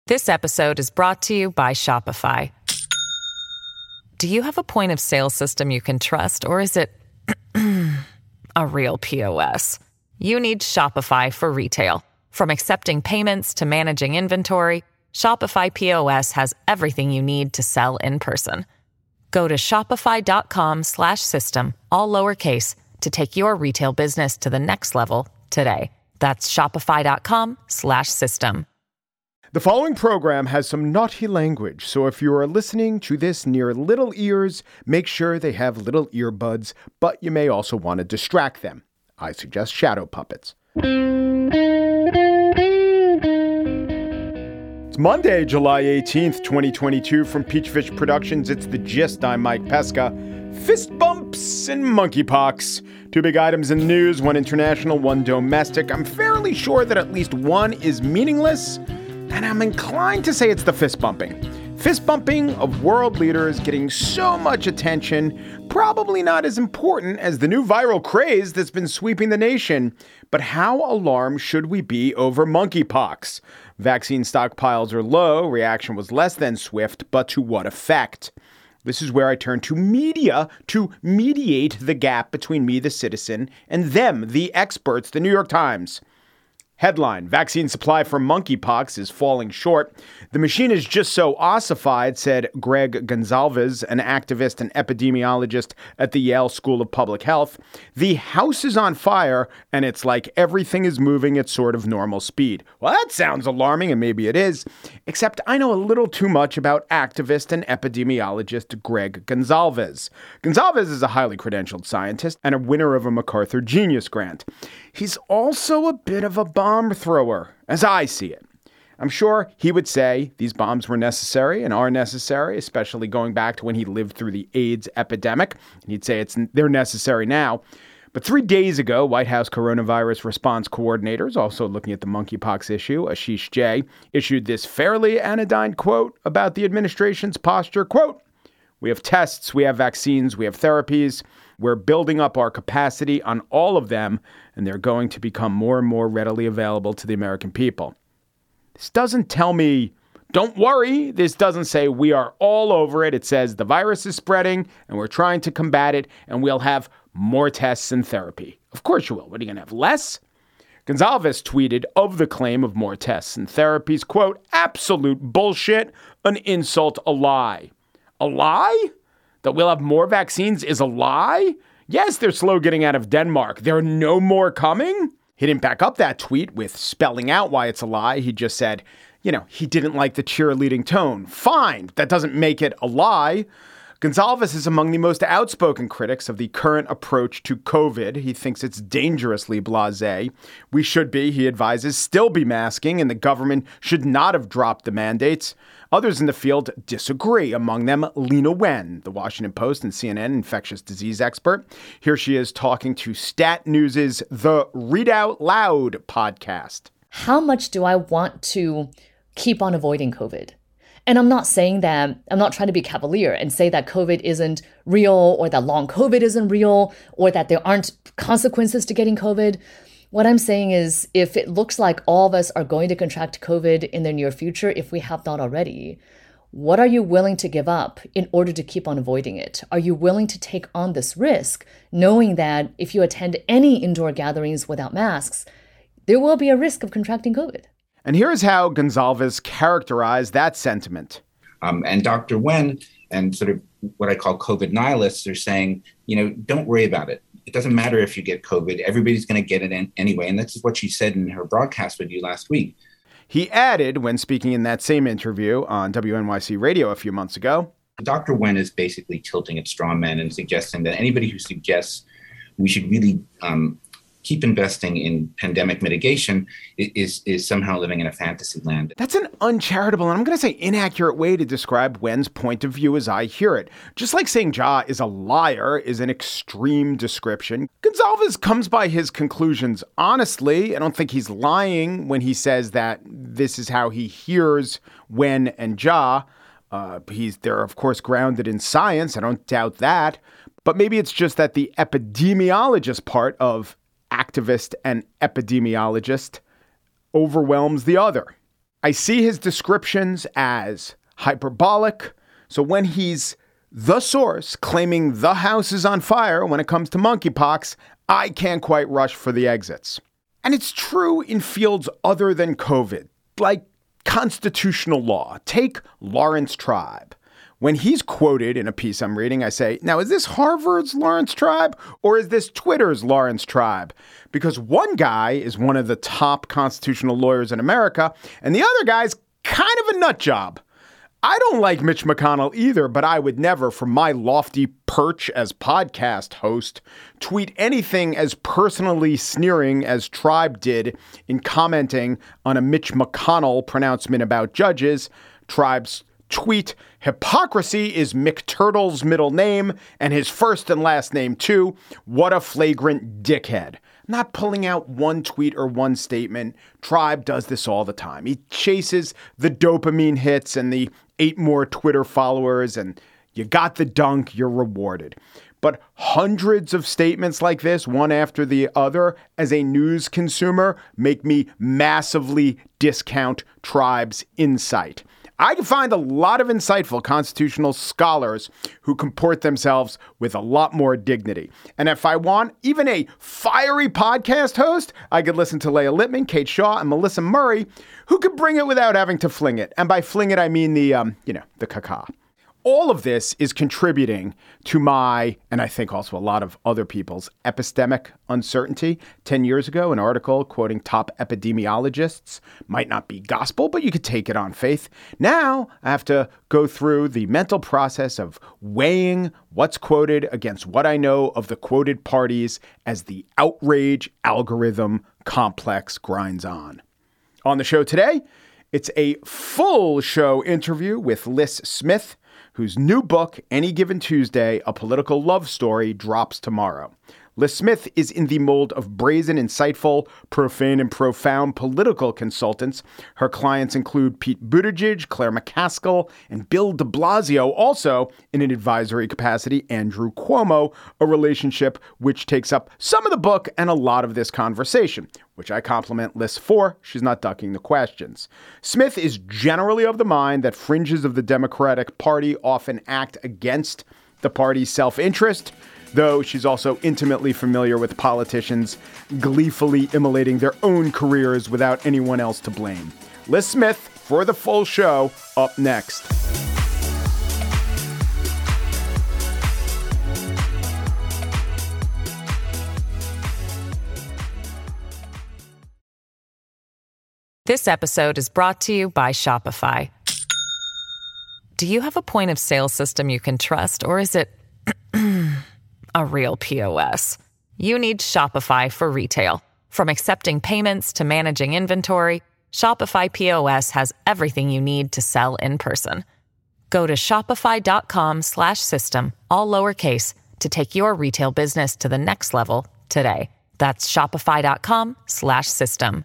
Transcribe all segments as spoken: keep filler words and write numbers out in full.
This episode is brought to you by Shopify. Do you have a point of sale system you can trust, or is it a real P O S? You need Shopify for retail. From accepting payments to managing inventory, Shopify P O S has everything you need to sell in person. Go to shopify.com slash system, all lowercase, to take your retail business to the next level today. That's shopify.com slash system. The following program has some naughty language, so if you are listening to this near little ears, make sure they have little earbuds, but you may also want to distract them. I suggest shadow puppets. It's Monday, July eighteenth, twenty twenty-two. From Peachfish Productions, it's The Gist. I'm Mike Pesca. Fist bumps and monkeypox. Two big items in the news, one international, one domestic. I'm fairly sure that at least one is meaningless, and I'm inclined to say it's the fist bumping. Fist bumping of world leaders getting so much attention, probably not as important as the new viral craze that's been sweeping the nation. But how alarmed should we be over monkeypox? Vaccine stockpiles are low, reaction was less than swift, but to what effect? This is where I turn to media to mediate the gap between me, the citizen, and them, the experts, the New York Times. Headline, vaccine supply for monkeypox is falling short. The machine is just so ossified, said Greg Gonzalez, an activist and epidemiologist at the Yale School of Public Health. The house is on fire, and it's like everything is moving at sort of normal speed. Well, that sounds alarming, and maybe it is, except I know a little too much about activist and epidemiologist Greg Gonzalez. Gonzalez is a highly credentialed scientist and a winner of a MacArthur Genius Grant. He's also a bit of a bomb thrower, as I see it. I'm sure he would say these bombs were necessary and are necessary, especially going back to when he lived through the AIDS epidemic. And he'd say it's they're necessary now. But three days ago, White House coronavirus response coordinators, also looking at the monkeypox issue, Ashish Jay, issued this fairly anodyne quote about the administration's posture. Quote, "We have tests, we have vaccines, we have therapies. We're building up our capacity on all of them, and they're going to become more and more readily available to the American people." This doesn't tell me, don't worry. This doesn't say we are all over it. It says the virus is spreading and we're trying to combat it, and we'll have more tests and therapy. Of course you will. What, are you going to have less? Gonzalez tweeted of the claim of more tests and therapies, quote, "Absolute bullshit, an insult, a lie." A lie? That we'll have more vaccines is a lie? Yes, they're slow getting out of Denmark. There are no more coming? He didn't back up that tweet with spelling out why it's a lie. He just said, you know, he didn't like the cheerleading tone. Fine. That doesn't make it a lie. Gonzalez is among the most outspoken critics of the current approach to COVID. He thinks it's dangerously blasé. We should be, he advises, still be masking, and the government should not have dropped the mandates. Others in the field disagree, among them Lena Wen, the Washington Post and C N N infectious disease expert. Here she is talking to Stat News' The Read Out Loud podcast. How much do I want to keep on avoiding COVID? And I'm not saying that, I'm not trying to be cavalier and say that COVID isn't real, or that long COVID isn't real, or that there aren't consequences to getting COVID. What I'm saying is, if it looks like all of us are going to contract COVID in the near future, if we have not already, what are you willing to give up in order to keep on avoiding it? Are you willing to take on this risk, knowing that if you attend any indoor gatherings without masks, there will be a risk of contracting COVID? And here's how Gonzalez characterized that sentiment. Um, and Doctor Wen and sort of what I call COVID nihilists are saying, you know, don't worry about it. It doesn't matter if you get COVID. Everybody's going to get it in anyway. And this is what she said in her broadcast with you last week. He added, when speaking in that same interview on W N Y C radio a few months ago, Doctor Wen is basically tilting at straw men and suggesting that anybody who suggests we should really um, keep investing in pandemic mitigation is is somehow living in a fantasy land. That's an uncharitable, and I'm going to say inaccurate way to describe Wen's point of view as I hear it. Just like saying Jha is a liar is an extreme description. Gonzalez comes by his conclusions honestly. I don't think he's lying when he says that this is how he hears Wen and Jha. Uh, he's they're, of course, grounded in science. I don't doubt that. But maybe it's just that the epidemiologist part of activist and epidemiologist overwhelms the other. I see his descriptions as hyperbolic. So when he's the source claiming the house is on fire when it comes to monkeypox, I can't quite rush for the exits. And it's true in fields other than COVID, like constitutional law. Take Lawrence Tribe. When he's quoted in a piece I'm reading, I say, now, is this Harvard's Lawrence Tribe or is this Twitter's Lawrence Tribe? Because one guy is one of the top constitutional lawyers in America, and the other guy's kind of a nut job. I don't like Mitch McConnell either, but I would never, from my lofty perch as podcast host, tweet anything as personally sneering as Tribe did in commenting on a Mitch McConnell pronouncement about judges. Tribe's tweet, hypocrisy is McTurtle's middle name and his first and last name too. What a flagrant dickhead. Not pulling out one tweet or one statement. Tribe does this all the time. He chases the dopamine hits and the eight more Twitter followers, and you got the dunk, you're rewarded. But hundreds of statements like this, one after the other, as a news consumer, make me massively discount Tribe's insight. I can find a lot of insightful constitutional scholars who comport themselves with a lot more dignity. And if I want even a fiery podcast host, I could listen to Leah Littman, Kate Shaw, and Melissa Murray, who could bring it without having to fling it. And by fling it, I mean the, um, you know, the caca. All of this is contributing to my, and I think also a lot of other people's, epistemic uncertainty. Ten years ago, an article quoting top epidemiologists might not be gospel, but you could take it on faith. Now I have to go through the mental process of weighing what's quoted against what I know of the quoted parties as the outrage algorithm complex grinds on. On the show today, it's a full show interview with Liz Smith, whose new book, Any Given Tuesday, A Political Love Story, drops tomorrow. Liz Smith is in the mold of brazen, insightful, profane, and profound political consultants. Her clients include Pete Buttigieg, Claire McCaskill, and Bill de Blasio. Also, in an advisory capacity, Andrew Cuomo, a relationship which takes up some of the book and a lot of this conversation, which I compliment Liz for. She's not ducking the questions. Smith is generally of the mind that fringes of the Democratic Party often act against the party's self-interest, though she's also intimately familiar with politicians gleefully immolating their own careers without anyone else to blame. Liz Smith for the full show up next. This episode is brought to you by Shopify. Do you have a point of sale system you can trust, or is it a real P O S? You need Shopify for retail. From accepting payments to managing inventory, Shopify P O S has everything you need to sell in person. Go to shopify.com slash system, all lowercase, to take your retail business to the next level today. That's shopify.com slash system.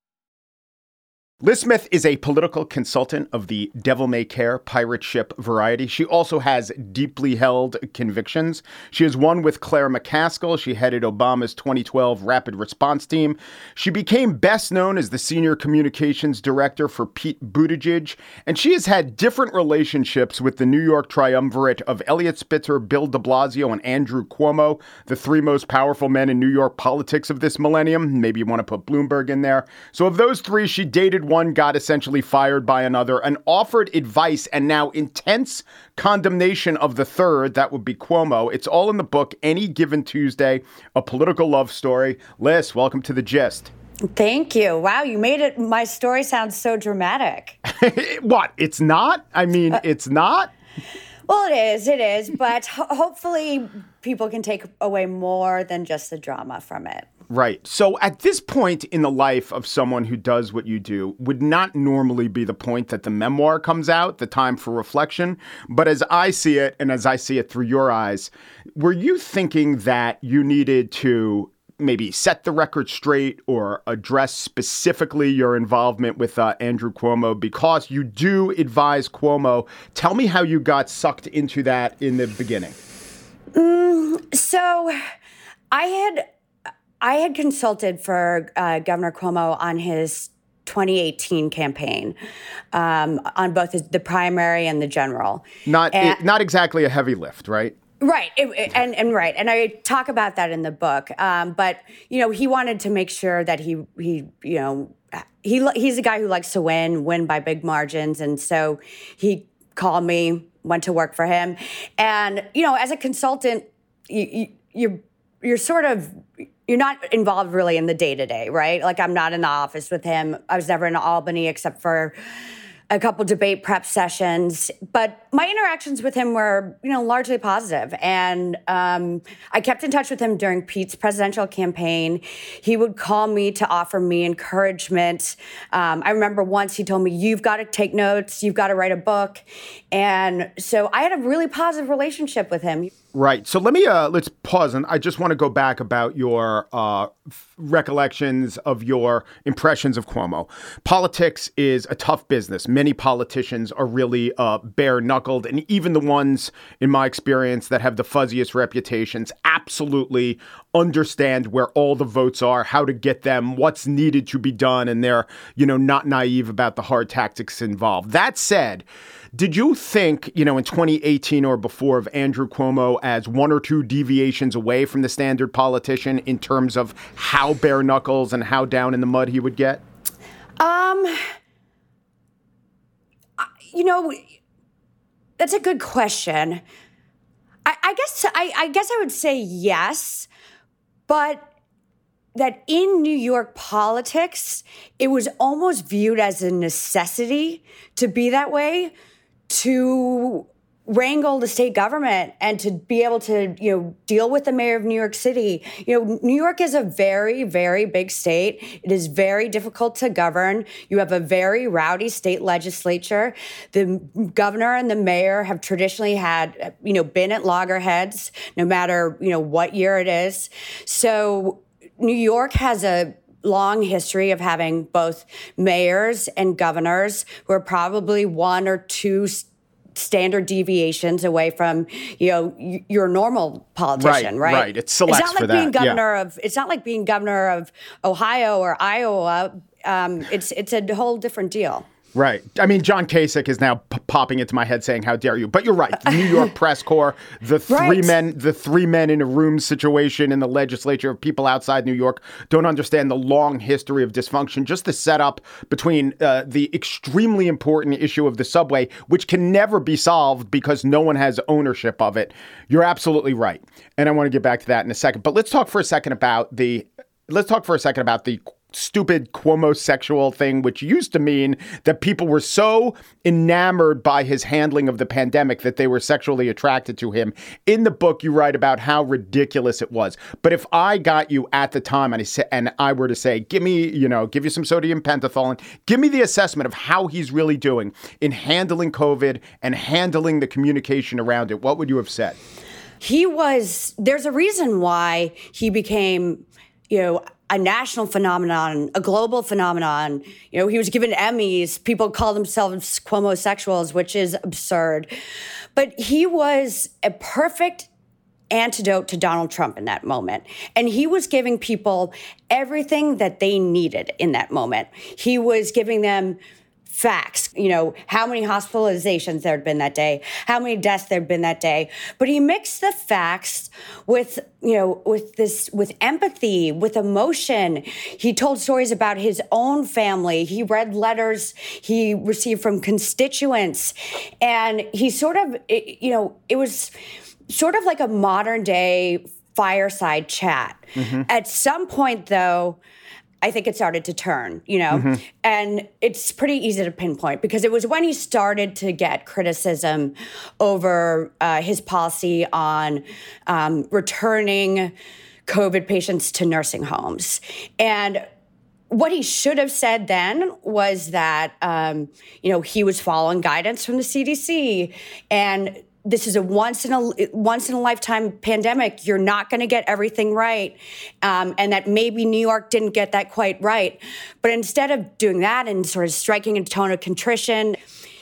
Liz Smith is a political consultant of the devil may care pirate ship variety. She also has deeply held convictions. She has one with Claire McCaskill. She headed Obama's twenty twelve Rapid Response Team. She became best known as the senior communications director for Pete Buttigieg. And she has had different relationships with the New York triumvirate of Eliot Spitzer, Bill de Blasio, and Andrew Cuomo, the three most powerful men in New York politics of this millennium. Maybe you want to put Bloomberg in there. So of those three, she dated one, got essentially fired by another, and offered advice and now intense condemnation of the third. That would be Cuomo. It's all in the book, Any Given Tuesday, A Political Love Story. Liz, welcome to The Gist. Thank you. Wow, you made it. My story sounds so dramatic. What? It's not? I mean, uh, it's not? Well, it is. It is. But ho- hopefully people can take away more than just the drama from it. Right. So at this point in the life of someone who does what you do would not normally be the point that the memoir comes out, the time for reflection. But as I see it, and as I see it through your eyes, were you thinking that you needed to maybe set the record straight or address specifically your involvement with uh, Andrew Cuomo, because you do advise Cuomo? Tell me how you got sucked into that in the beginning. Mm, so I had... I had consulted for uh, Governor Cuomo on his twenty eighteen campaign um, on both the primary and the general. Not and, it, not exactly a heavy lift, right? Right, it, it, and and right, and I talk about that in the book. Um, but you know, he wanted to make sure that he he you know he he's a guy who likes to win, win by big margins, and so he called me, went to work for him, and you know, as a consultant, you, you you're you're sort of you're not involved really in the day to day, right? Like I'm not in the office with him. I was never in Albany except for a couple debate prep sessions, but my interactions with him were, you know, largely positive. And um, I kept in touch with him during Pete's presidential campaign. He would call me to offer me encouragement. Um, I remember once he told me, you've got to take notes, you've got to write a book. And so I had a really positive relationship with him. Right. So let me, uh, let's pause. And I just want to go back about your uh, recollections of your impressions of Cuomo. Politics is a tough business. Many politicians are really uh, bare knuckled. And even the ones, in my experience, that have the fuzziest reputations absolutely understand where all the votes are, how to get them, what's needed to be done. And they're, you know, not naive about the hard tactics involved. That said, did you think, you know, in twenty eighteen or before of Andrew Cuomo as one or two deviations away from the standard politician in terms of how bare knuckles and how down in the mud he would get? Um, you know, that's a good question. I, I guess I, I guess I would say yes, but that in New York politics, it was almost viewed as a necessity to be that way, to wrangle the state government and to be able to, you know, deal with the mayor of New York City. You know, New York is a very, very big state. It is very difficult to govern. You have a very rowdy state legislature. The governor and the mayor have traditionally had, you know, been at loggerheads, no matter, you know, what year it is. So New York has a long history of having both mayors and governors who are probably one or two st- standard deviations away from, you know, y- your normal politician, right? Right, right. It selects it's not like for being that. governor Yeah. of. It's not like being governor of Ohio or Iowa. Um, it's it's a whole different deal. Right. I mean, John Kasich is now p- popping into my head saying, how dare you? But you're right. The New York press corps, the three Right. men, the three men in a room situation in the legislature of people outside New York don't understand the long history of dysfunction. Just the setup between uh, the extremely important issue of the subway, which can never be solved because no one has ownership of it. You're absolutely right. And I want to get back to that in a second. But let's talk for a second about the, let's talk for a second about the stupid Cuomo-sexual thing, which used to mean that people were so enamored by his handling of the pandemic that they were sexually attracted to him. In the book, you write about how ridiculous it was. But if I got you at the time and I, sa- and I were to say, give me, you know, give you some sodium pentothal and give me the assessment of how he's really doing in handling COVID and handling the communication around it, what would you have said? He was, there's a reason why he became, you know, a national phenomenon, a global phenomenon. You know, he was given Emmys. People call themselves Cuomo-sexuals, which is absurd. But he was a perfect antidote to Donald Trump in that moment. And he was giving people everything that they needed in that moment. He was giving them facts, you know, how many hospitalizations there had been that day, how many deaths there had been that day. But he mixed the facts with, you know, with this, with empathy, with emotion. He told stories about his own family. He read letters he received from constituents. And he sort of, you know, it was sort of like a modern day fireside chat. Mm-hmm. At some point, though, I think it started to turn, you know, mm-hmm. and it's pretty easy to pinpoint because it was when he started to get criticism over uh, his policy on um, returning COVID patients to nursing homes. And what he should have said then was that, um, you know, he was following guidance from the C D C and this is a once in a once in a lifetime pandemic. You're not going to get everything right, um, and that maybe New York didn't get that quite right. But instead of doing that and sort of striking a tone of contrition,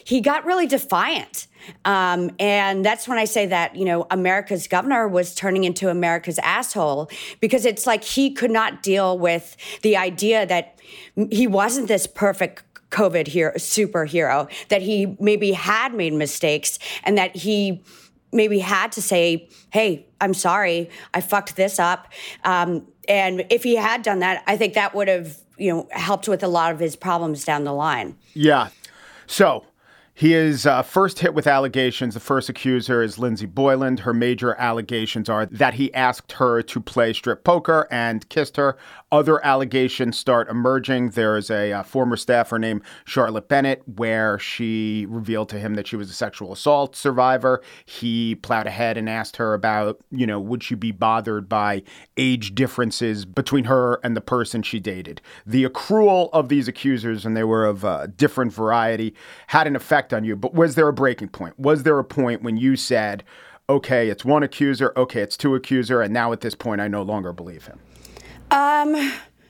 he got really defiant. Um, and that's when I say that, you know, America's governor was turning into America's asshole, because it's like he could not deal with the idea that he wasn't this perfect COVID hero, superhero, that he maybe had made mistakes, and that he maybe had to say, hey, I'm sorry, I fucked this up. Um, and if he had done that, I think that would have, you know, helped with a lot of his problems down the line. Yeah. So he is uh, first hit with allegations. The first accuser is Lindsey Boyland. Her major allegations are that he asked her to play strip poker and kissed her. Other allegations start emerging. There is a uh, former staffer named Charlotte Bennett, where she revealed to him that she was a sexual assault survivor. He plowed ahead and asked her about, you know, would she be bothered by age differences between her and the person she dated. The accrual of these accusers, and they were of a different variety, had an effect on you. But was there a breaking point? Was there a point when you said, okay, it's one accuser, okay, it's two accuser, and now at this point I no longer believe him? Um,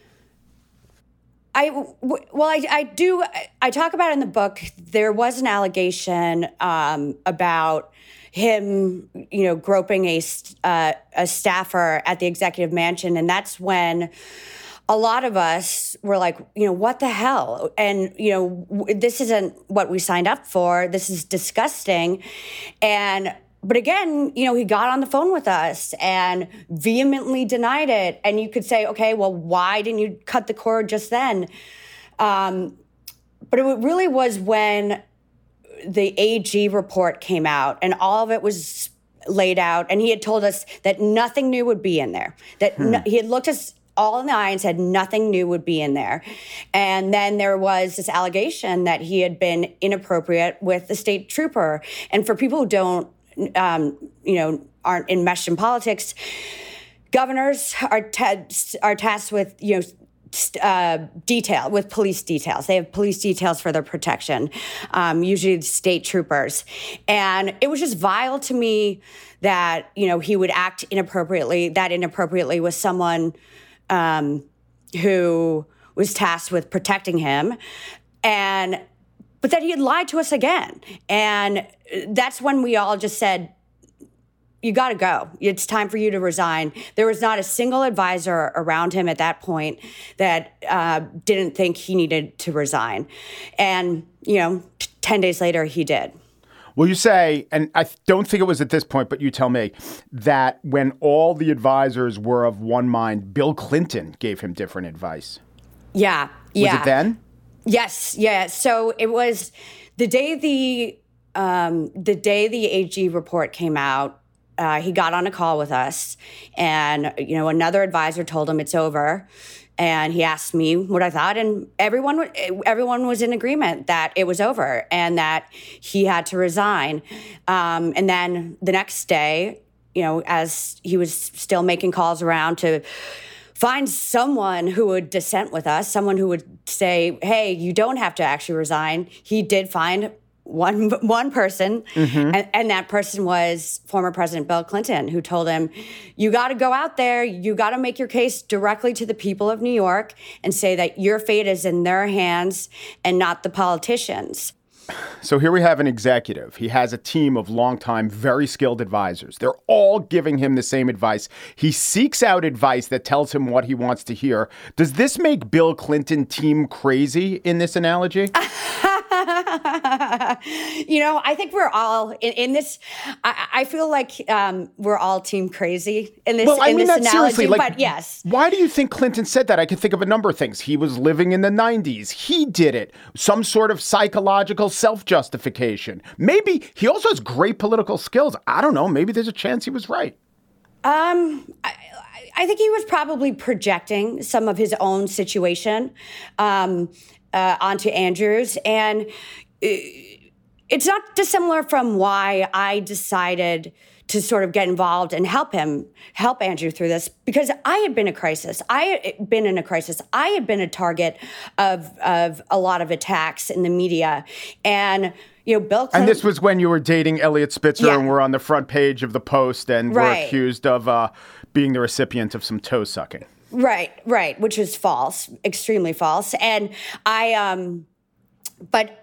I, well, I, I do, I talk about in the book, there was an allegation um, about him, you know, groping a, uh, a staffer at the executive mansion. And that's when a lot of us were like, you know, what the hell? And, you know, w- this isn't what we signed up for. This is disgusting. And But again, you know, he got on the phone with us and vehemently denied it. And you could say, okay, well, why didn't you cut the cord just then? Um, but it really was when the A G report came out and all of it was laid out. And he had told us that nothing new would be in there, that hmm. no, he had looked us all in the eye and said nothing new would be in there. And then there was this allegation that he had been inappropriate with the state trooper. And for people who don't, Um, you know, aren't enmeshed in politics, governors are t- are tasked with, you know, uh, detail, with police details. They have police details for their protection, um, usually state troopers. And it was just vile to me that, you know, he would act inappropriately, that inappropriately with someone um, who was tasked with protecting him. And But that he had lied to us again. And that's when we all just said, you got to go. It's time for you to resign. There was not a single advisor around him at that point that uh, didn't think he needed to resign. And, you know, t- ten days later, he did. Well, you say, and I don't think it was at this point, but you tell me, that when all the advisors were of one mind, Bill Clinton gave him different advice. Yeah, yeah. Was it then? Yes, yeah. So it was the day the um, the day the A G report came out. Uh, he got on a call with us, and you know, another advisor told him it's over, and he asked me what I thought, and everyone everyone was in agreement that it was over and that he had to resign. Um, and then the next day, you know, as he was still making calls around to find someone who would dissent with us, someone who would say, hey, you don't have to actually resign. He did find one one person, mm-hmm. and, and that person was former President Bill Clinton, who told him, you got to go out there, you got to make your case directly to the people of New York and say that your fate is in their hands and not the politicians. So here we have an executive. He has a team of longtime, very skilled advisors. They're all giving him the same advice. He seeks out advice that tells him what he wants to hear. Does this make Bill Clinton team crazy in this analogy? You know, I think we're all in, in this. I, I feel like um, we're all team crazy in this, well, I in mean this that analogy. Seriously, like, but yes. Why do you think Clinton said that? I can think of a number of things. He was living in the nineties. He did it. Some sort of psychological self-justification. Maybe he also has great political skills. I don't know. Maybe there's a chance he was right. Um, I, I think he was probably projecting some of his own situation um, uh, onto Andrews. And it's not dissimilar from why I decided to sort of get involved and help him, help Andrew through this, because I had been a crisis. I had been in a crisis. I had been a target of of a lot of attacks in the media. And, you know, Bill Clinton... And this was when you were dating Eliot Spitzer yeah. and were on the front page of the Post and right. were accused of uh, being the recipient of some toe sucking. Right, right, which is false, extremely false. And I, um, but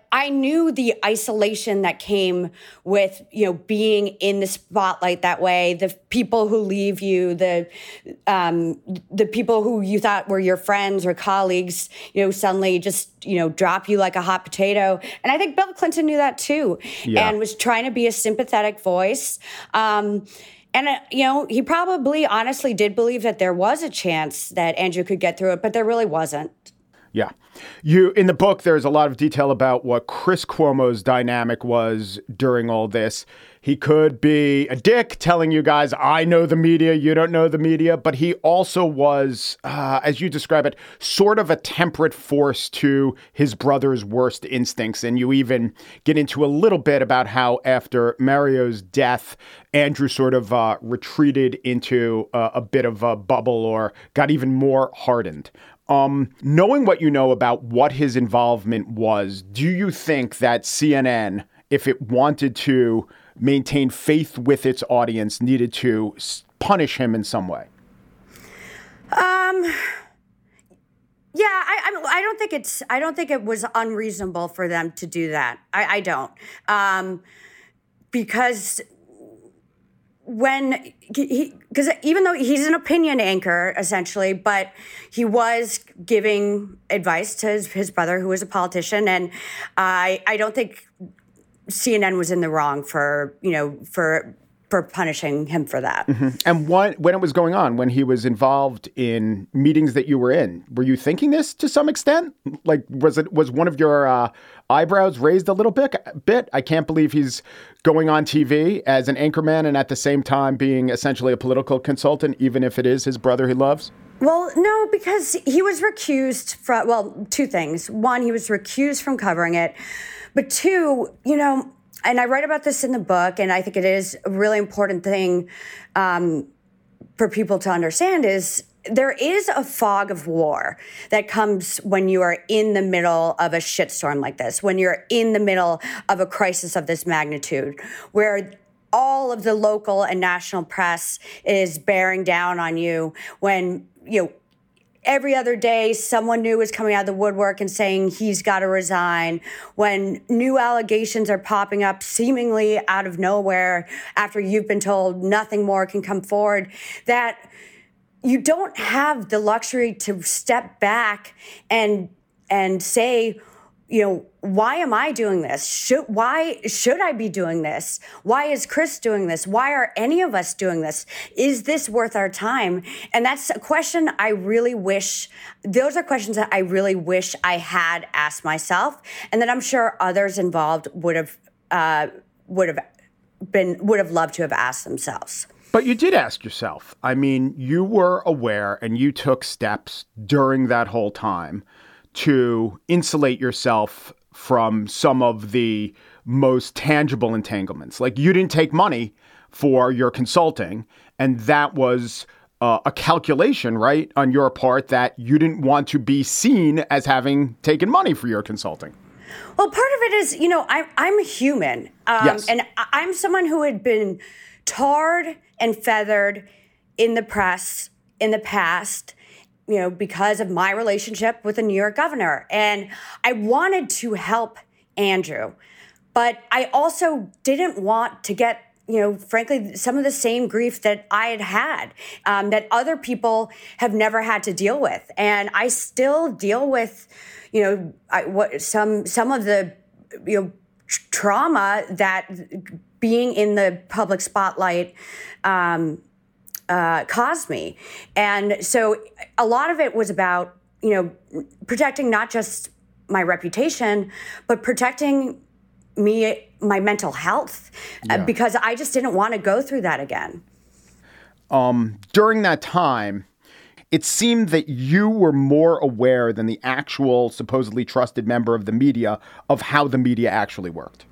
I knew the isolation that came with, you know, being in the spotlight that way, the people who leave you, the um, the people who you thought were your friends or colleagues, you know, suddenly just, you know, drop you like a hot potato. And I think Bill Clinton knew that too, yeah. and was trying to be a sympathetic voice. Um, and, uh, you know, he probably honestly did believe that there was a chance that Andrew could get through it, but there really wasn't. Yeah. You in the book, there's a lot of detail about what Chris Cuomo's dynamic was during all this. He could be a dick telling you guys, I know the media, you don't know the media. But he also was, uh, as you describe it, sort of a temperate force to his brother's worst instincts. And you even get into a little bit about how after Mario's death, Andrew sort of uh, retreated into uh, a bit of a bubble or got even more hardened. Um, knowing what you know about what his involvement was, do you think that C N N, if it wanted to maintain faith with its audience, needed to punish him in some way? Um. Yeah, I, I I don't think it's I don't think it was unreasonable for them to do that. I, I don't, um, because. When he, because even though he's an opinion anchor, essentially, but he was giving advice to his, his brother, who was a politician. And I, I don't think C N N was in the wrong for, you know, for, for punishing him for that. Mm-hmm. And what, when it was going on, when he was involved in meetings that you were in, were you thinking this to some extent? Like, was it, was one of your uh, eyebrows raised a little bit, bit? I can't believe he's going on T V as an anchorman and at the same time being essentially a political consultant, even if it is his brother he loves? Well, no, because he was recused from, well, two things. One, he was recused from covering it. But two, you know, and I write about this in the book, and I think it is a really important thing um, for people to understand is there is a fog of war that comes when you are in the middle of a shitstorm like this, when you're in the middle of a crisis of this magnitude, where all of the local and national press is bearing down on you, when, you know, every other day, someone new is coming out of the woodwork and saying he's got to resign. When new allegations are popping up seemingly out of nowhere after you've been told nothing more can come forward, that you don't have the luxury to step back and and say, you know, why am I doing this? Should, why should I be doing this? Why is Chris doing this? Why are any of us doing this? Is this worth our time? And that's a question I really wish, those are questions that I really wish I had asked myself, and that I'm sure others involved would have uh, would have been would have loved to have asked themselves. But you did ask yourself. I mean, you were aware and you took steps during that whole time to insulate yourself from some of the most tangible entanglements. Like, you didn't take money for your consulting, and that was uh, a calculation, right, on your part that you didn't want to be seen as having taken money for your consulting. Well, part of it is, you know, I, I'm human. Um, yes. And I'm someone who had been tarred and feathered in the press in the past, you know, because of my relationship with the New York governor. And I wanted to help Andrew, but I also didn't want to get, you know, frankly, some of the same grief that I had had, um, that other people have never had to deal with. And I still deal with, you know, I, what some some of the, you know, tr- trauma that being in the public spotlight um, uh, caused me. And so a lot of it was about, you know, protecting not just my reputation, but protecting me, my mental health, yeah. uh, because I just didn't want to go through that again. Um, during that time, it seemed that you were more aware than the actual supposedly trusted member of the media of how the media actually worked.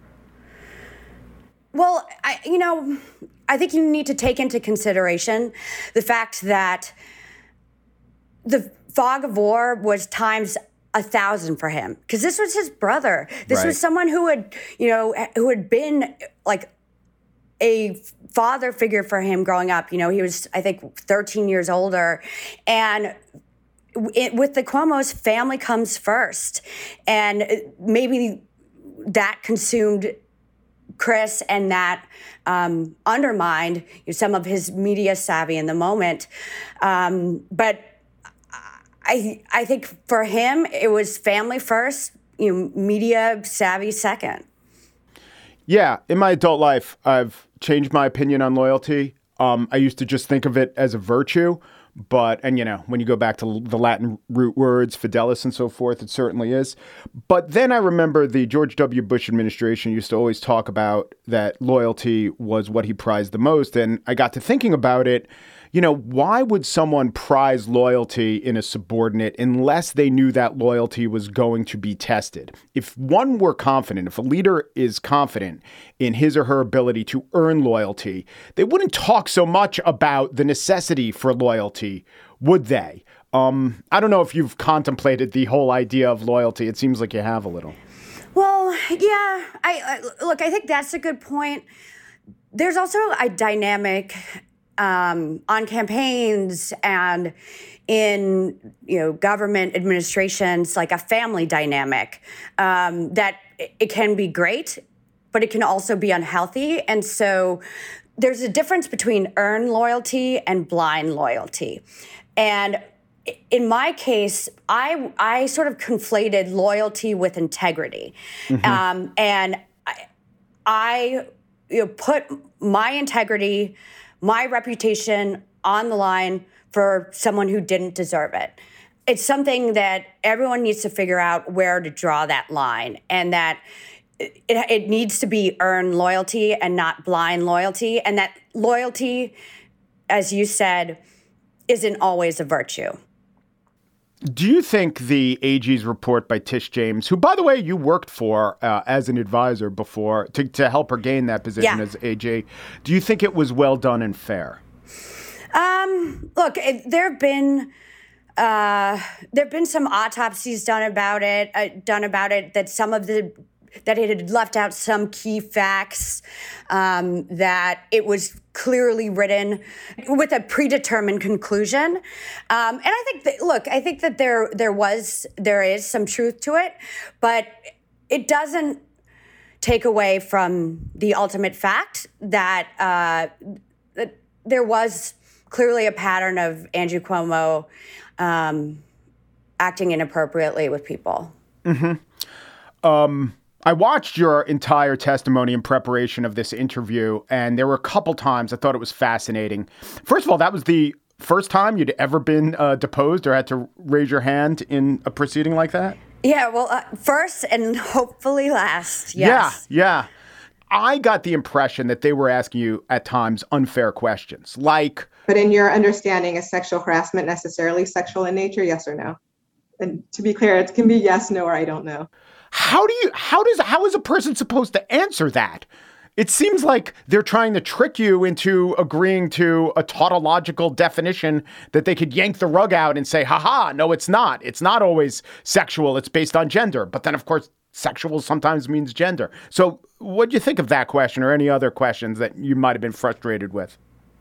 Well, I, you know, I think you need to take into consideration the fact that the fog of war was times a thousand for him, because this was his brother. This right. was someone who had, you know, who had been like a father figure for him growing up. You know, he was, I think, thirteen years older. And it, with the Cuomos, family comes first. And maybe that consumed Chris and that um, undermined you know, some of his media savvy in the moment. Um, but I I think for him, it was family first, you know, media savvy second. Yeah, in my adult life, I've changed my opinion on loyalty. Um, I used to just think of it as a virtue. But, and you know, when you go back to the Latin root words, fidelis and so forth, it certainly is. But then I remember the George W. Bush administration used to always talk about that loyalty was what he prized the most. And I got to thinking about it. You know, why would someone prize loyalty in a subordinate unless they knew that loyalty was going to be tested? If one were confident, if a leader is confident in his or her ability to earn loyalty, they wouldn't talk so much about the necessity for loyalty, would they? Um, I don't know if you've contemplated the whole idea of loyalty. It seems like you have a little. Well, yeah. I, I look, I think that's a good point. There's also a dynamic Um, on campaigns and in, you know, government administrations, like a family dynamic, um, that it can be great, but it can also be unhealthy. And so there's a difference between earned loyalty and blind loyalty. And in my case, I I sort of conflated loyalty with integrity. Mm-hmm. Um, and I, I you know, put my integrity, my reputation on the line for someone who didn't deserve it. It's something that everyone needs to figure out where to draw that line, and that it, it needs to be earned loyalty and not blind loyalty. And that loyalty, as you said, isn't always a virtue. Do you think the A G's report by Tish James, who, by the way, you worked for uh, as an advisor before to, to help her gain that position yeah. as A G, do you think it was well done and fair? Um, look, it, there have been uh, there have been some autopsies done about it, uh, done about it that some of the that it had left out some key facts, um, that it was clearly written with a predetermined conclusion. Um, and I think that, look, I think that there there was, there is some truth to it, but it doesn't take away from the ultimate fact that, uh, that there was clearly a pattern of Andrew Cuomo um, acting inappropriately with people. Mm-hmm. Um. I watched your entire testimony in preparation of this interview, and there were a couple times I thought it was fascinating. First of all, that was the first time you'd ever been uh, deposed or had to raise your hand in a proceeding like that? Yeah, well, uh, first and hopefully last, yes. Yeah, yeah. I got the impression that they were asking you at times unfair questions, like... But in your understanding, is sexual harassment necessarily sexual in nature, yes or no? And to be clear, it can be yes, no, or I don't know. How do you, how does, how is a person supposed to answer that? It seems like they're trying to trick you into agreeing to a tautological definition that they could yank the rug out and say, haha, no, it's not. It's not always sexual. It's based on gender. But then, of course, sexual sometimes means gender. So what do you think of that question or any other questions that you might have been frustrated with?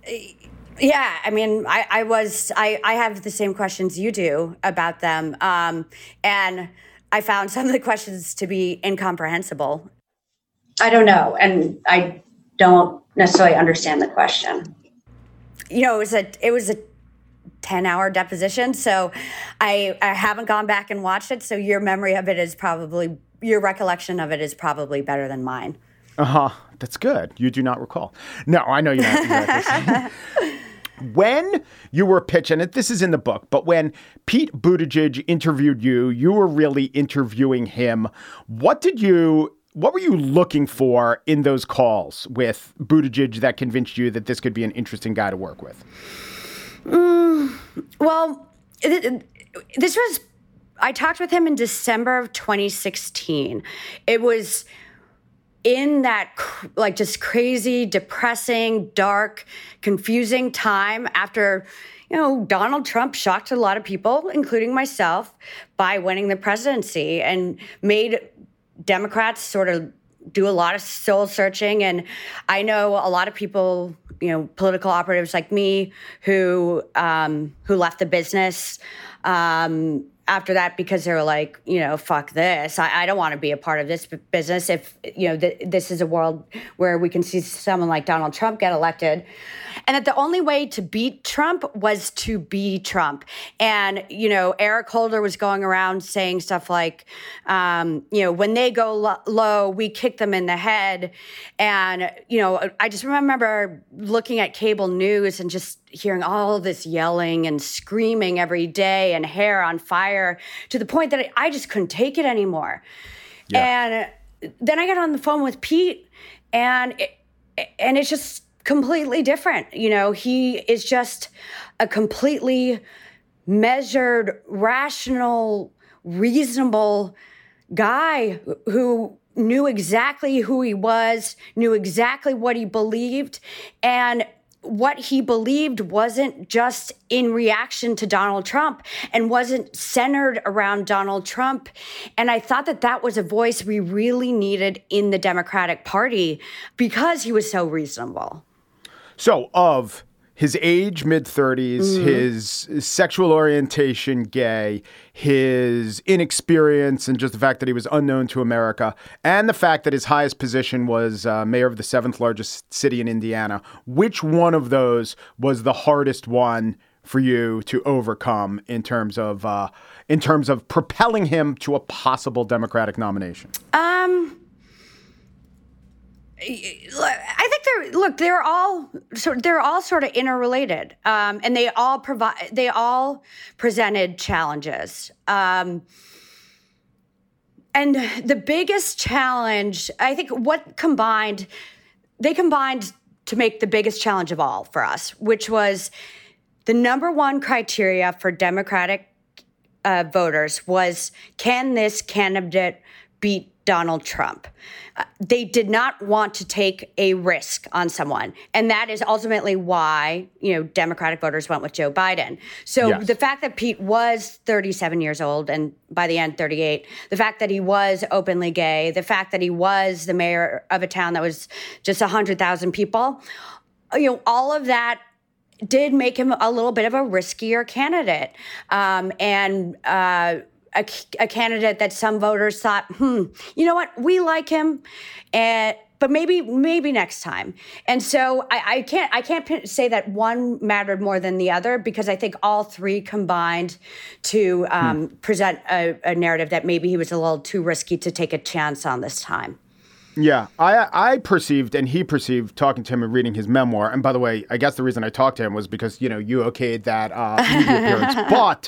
Yeah, I mean, I, I was, I, I have the same questions you do about them. Um, and I found some of the questions to be incomprehensible. I don't know, and I don't necessarily understand the question. You know, it was a it was a ten-hour deposition, so I I haven't gone back and watched it. So your memory of it is probably your recollection of it is probably better than mine. Uh huh. That's good. You do not recall. No, I know you're not exactly. When you were pitching it, this is in the book, but when Pete Buttigieg interviewed you, you were really interviewing him. What did you, what were you looking for in those calls with Buttigieg that convinced you that this could be an interesting guy to work with? Mm, well, it, it, this was, I talked with him in December of twenty sixteen. It was in that, like, just crazy, depressing, dark, confusing time after, you know, Donald Trump shocked a lot of people, including myself, by winning the presidency and made Democrats sort of do a lot of soul searching. And I know a lot of people, you know, political operatives like me who um, who left the business um, after that because they were like, you know, fuck this. I, I don't want to be a part of this business. If, you know, th- this is a world where we can see someone like Donald Trump get elected. And that the only way to beat Trump was to be Trump. And, you know, Eric Holder was going around saying stuff like, um, you know, when they go lo- low, we kick them in the head. And, you know, I just remember looking at cable news and just hearing all this yelling and screaming every day and hair on fire to the point that I just couldn't take it anymore. Yeah. And then I got on the phone with Pete, and it, and it's just completely different. You know, he is just a completely measured, rational, reasonable guy who knew exactly who he was, knew exactly what he believed, and what he believed wasn't just in reaction to Donald Trump and wasn't centered around Donald Trump. And I thought that that was a voice we really needed in the Democratic Party because he was so reasonable. So of his age, mid-thirties, mm-hmm. his sexual orientation, gay, his inexperience, and just the fact that he was unknown to America, and the fact that his highest position was uh, mayor of the seventh largest city in Indiana, which one of those was the hardest one for you to overcome in terms of uh, in terms of propelling him to a possible Democratic nomination? Um. I think they're look. They're all sort. They're all sort of interrelated, um, and they all provide. They all presented challenges. Um, and the biggest challenge, I think, what combined, they combined to make the biggest challenge of all for us, which was the number one criteria for Democratic uh, voters was, can this candidate beat Donald Trump? Uh, they did not want to take a risk on someone. And that is ultimately why, you know, Democratic voters went with Joe Biden. So yes. The fact that Pete was thirty-seven years old and by the end thirty-eight, the fact that he was openly gay, the fact that he was the mayor of a town that was just one hundred thousand people, you know, all of that did make him a little bit of a riskier candidate. Um, and, uh, A, a candidate that some voters thought, hmm, you know what, we like him, and but maybe maybe next time. And so I, I can't I can't say that one mattered more than the other because I think all three combined to um, hmm. present a, a narrative that maybe he was a little too risky to take a chance on this time. Yeah, I I perceived and he perceived talking to him and reading his memoir. And by the way, I guess the reason I talked to him was because, you know, you okayed that uh, media appearance. But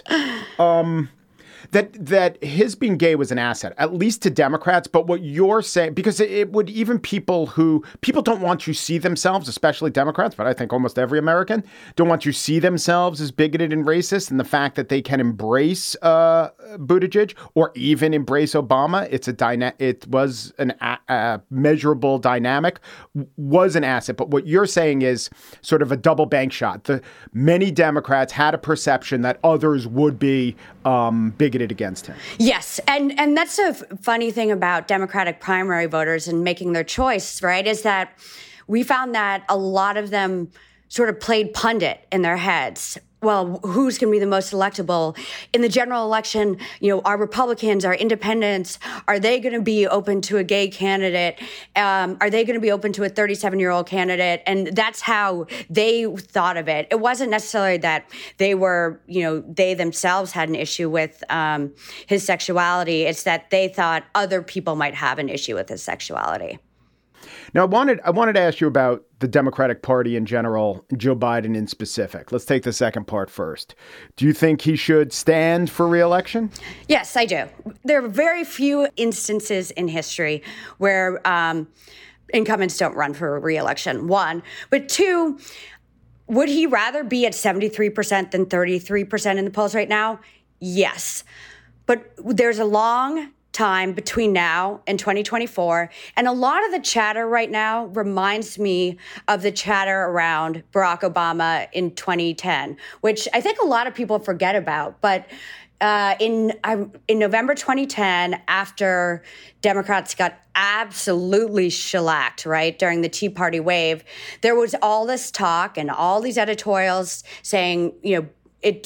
um. That that his being gay was an asset, at least to Democrats. But what you're saying, because it, it would even people who people don't want to see themselves, especially Democrats, but I think almost every American don't want to see themselves as bigoted and racist. And the fact that they can embrace uh, Buttigieg or even embrace Obama, it's a dyna- it was an a, a measurable dynamic, was an asset. But what you're saying is sort of a double bank shot. The many Democrats had a perception that others would be um, bigoted against him. Yes. And and that's a f- funny thing about Democratic primary voters and making their choice, right, is that we found that a lot of them sort of played pundit in their heads. Well, who's going to be the most electable in the general election? You know, are Republicans, are independents, are they going to be open to a gay candidate? Um, are they going to be open to a thirty-seven-year-old candidate? And that's how they thought of it. It wasn't necessarily that they were, you know, they themselves had an issue with um, his sexuality. It's that they thought other people might have an issue with his sexuality. Now, I wanted I wanted to ask you about the Democratic Party in general, Joe Biden in specific. Let's take the second part first. Do you think he should stand for re-election? Yes, I do. There are very few instances in history where um, incumbents don't run for re-election, one. But two, would he rather be at seventy-three percent than thirty-three percent in the polls right now? Yes. But there's a long time between now and twenty twenty-four. And a lot of the chatter right now reminds me of the chatter around Barack Obama in twenty ten, which I think a lot of people forget about. But uh, in uh, in November twenty ten, after Democrats got absolutely shellacked, right, during the Tea Party wave, there was all this talk and all these editorials saying, you know, it's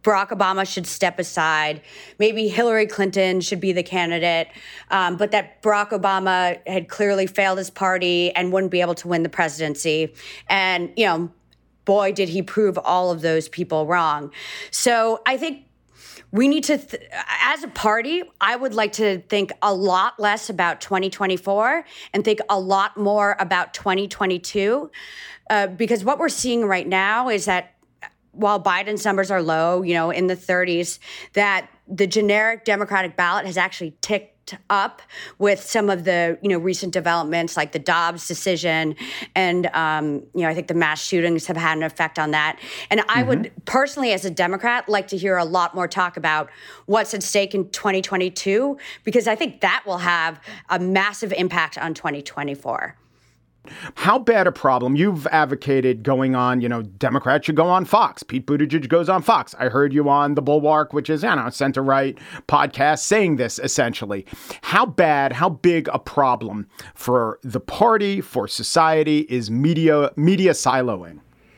Barack Obama should step aside. Maybe Hillary Clinton should be the candidate, um, but that Barack Obama had clearly failed his party and wouldn't be able to win the presidency. And, you know, boy, did he prove all of those people wrong. So I think we need to, th- as a party, I would like to think a lot less about twenty twenty-four and think a lot more about twenty twenty-two, uh, because what we're seeing right now is that while Biden's numbers are low, you know, in the thirties, that the generic Democratic ballot has actually ticked up with some of the, you know, recent developments like the Dobbs decision. And, um, you know, I think the mass shootings have had an effect on that. And I mm-hmm. would personally, as a Democrat, like to hear a lot more talk about what's at stake in twenty twenty-two, because I think that will have a massive impact on twenty twenty-four. How bad a problem? You've advocated going on, you know, Democrats should go on Fox. Pete Buttigieg goes on Fox. I heard you on The Bulwark, which is, I don't know, center-right podcast, saying this essentially. How bad, how big a problem for the party, for society is media media siloing?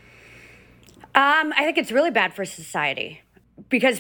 Um, I think it's really bad for society because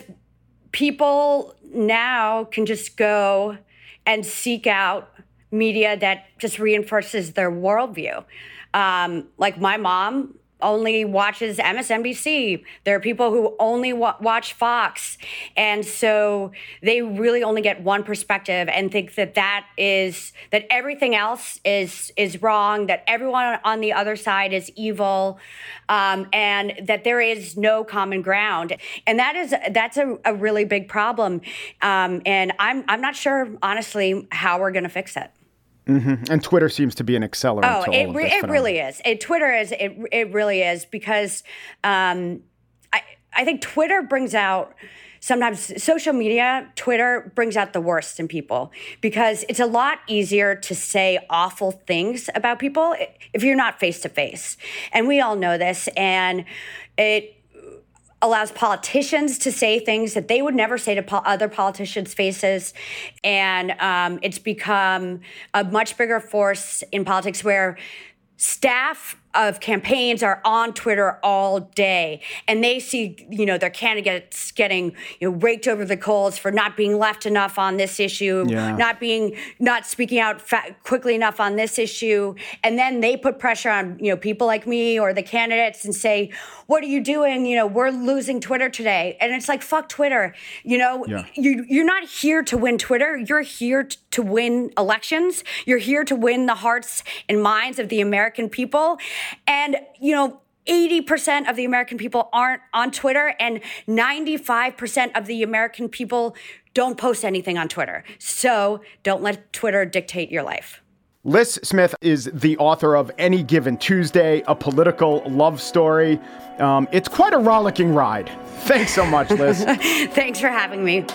people now can just go and seek out media that just reinforces their worldview. Um, like my mom only watches M S N B C. There are people who only wa- watch Fox. And so they really only get one perspective and think that that is, that everything else is, is wrong, that everyone on the other side is evil, um, and that there is no common ground. And that is, that's a, a really big problem. Um, and I'm, I'm not sure, honestly, how we're going to fix it. Mm-hmm. And Twitter seems to be an accelerant. Oh, to all it of re- this it phenomenon. really is. It Twitter is it it really is because um, I I think Twitter brings out sometimes social media. Twitter brings out the worst in people because it's a lot easier to say awful things about people if you're not face to face, and we all know this. And it allows politicians to say things that they would never say to po- other politicians' faces. And um, it's become a much bigger force in politics where staff of campaigns are on Twitter all day, and they see, you know, their candidates getting, you know, raked over the coals for not being left enough on this issue, yeah. not being, not speaking out fa- quickly enough on this issue, and then they put pressure on, you know, people like me or the candidates and say, "What are you doing? You know, we're losing Twitter today," and it's like, fuck Twitter. You know, yeah. you you're not here to win Twitter. You're here t- to win elections. You're here to win the hearts and minds of the American people. And, you know, eighty percent of the American people aren't on Twitter, and ninety-five percent of the American people don't post anything on Twitter. So don't let Twitter dictate your life. Liz Smith is the author of Any Given Tuesday, a political love story. Um, it's quite a rollicking ride. Thanks so much, Liz. Thanks for having me.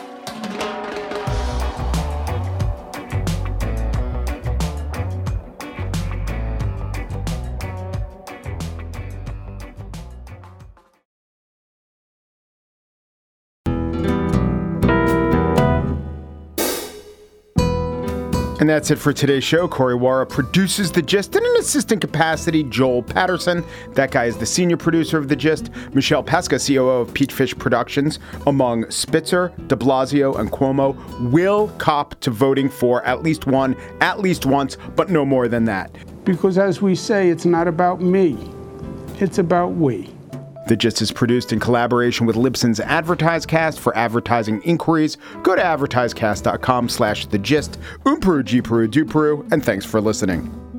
And that's it for today's show. Corey Wara produces The Gist in an assistant capacity. Joel Patterson, that guy is the senior producer of The Gist. Michelle Pesca, C O O of Peachfish Productions, among Spitzer, de Blasio, and Cuomo, will cop to voting for at least one, at least once, but no more than that. Because as we say, it's not about me. It's about we. The Gist is produced in collaboration with Libsyn's AdvertiseCast. For advertising inquiries, go to advertisecast.com slash The Gist. Um Peru, G Peru, Du Peru, and thanks for listening.